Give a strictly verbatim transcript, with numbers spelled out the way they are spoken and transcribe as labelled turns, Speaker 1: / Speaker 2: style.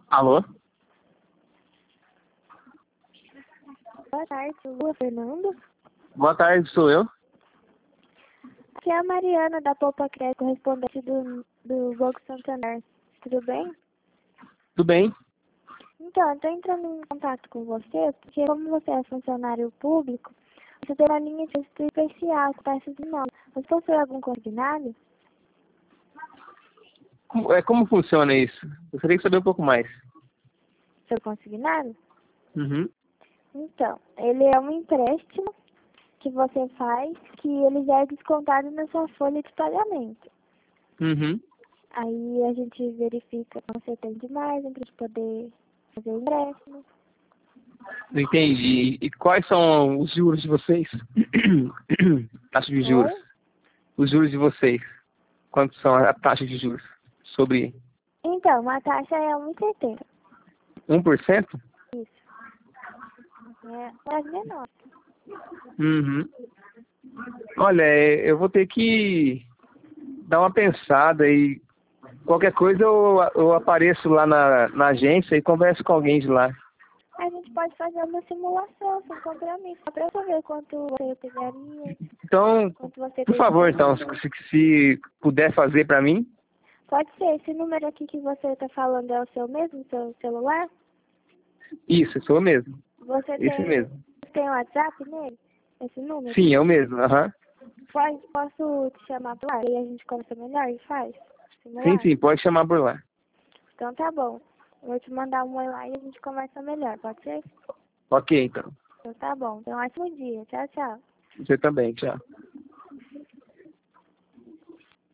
Speaker 1: Alô?
Speaker 2: Boa tarde, Lua Fernando.
Speaker 1: Boa tarde, sou eu.
Speaker 2: Aqui é a Mariana da Poupa Crédito, correspondente do, do Banco Santander. Tudo bem?
Speaker 1: Tudo bem?
Speaker 2: Então, eu estou entrando em contato com você, porque como você é funcionário público, você tem uma linha de crédito especial com taxas de nove. Você possui algum consignado?
Speaker 1: Como, é, como funciona isso? Gostaria de saber um pouco mais.
Speaker 2: Seu consignado?
Speaker 1: Uhum.
Speaker 2: Então, ele é um empréstimo que você faz, que ele já é descontado na sua folha de pagamento.
Speaker 1: Uhum.
Speaker 2: Aí a gente verifica se você tem demais para gente poder fazer o empréstimo.
Speaker 1: Não entendi. E quais são os juros de vocês? Taxa de juros.
Speaker 2: Oi?
Speaker 1: Os juros de vocês. Quanto são a taxa de juros? Sobre
Speaker 2: Então, a taxa é um vírgula setenta.
Speaker 1: um por cento?
Speaker 2: Isso. É mais menor.
Speaker 1: Uhum. Olha, é, eu vou ter que dar uma pensada e qualquer coisa eu, eu apareço lá na, na agência e converso com alguém de lá.
Speaker 2: A gente pode fazer uma simulação sem compromisso, só para saber quanto você pegaria,
Speaker 1: Então,
Speaker 2: quanto você
Speaker 1: por
Speaker 2: tem de
Speaker 1: favor, então, se,
Speaker 2: pagamento.
Speaker 1: se se puder fazer para mim.
Speaker 2: Pode ser, esse número aqui que você está falando é o seu mesmo, seu celular?
Speaker 1: Isso, sou eu mesmo.
Speaker 2: Você
Speaker 1: Esse
Speaker 2: tem,
Speaker 1: mesmo.
Speaker 2: tem WhatsApp nele? Esse número?
Speaker 1: Sim, eu mesmo. Aham.
Speaker 2: Pode, posso te chamar por lá e a gente conversa melhor e faz?
Speaker 1: Sim,
Speaker 2: Simular?
Speaker 1: sim, pode chamar por lá.
Speaker 2: Então tá bom. Eu vou te mandar um oi lá e a gente conversa melhor, pode ser?
Speaker 1: Ok, então.
Speaker 2: Então tá bom. Então ótimo dia. Tchau, tchau.
Speaker 1: Você também, tchau.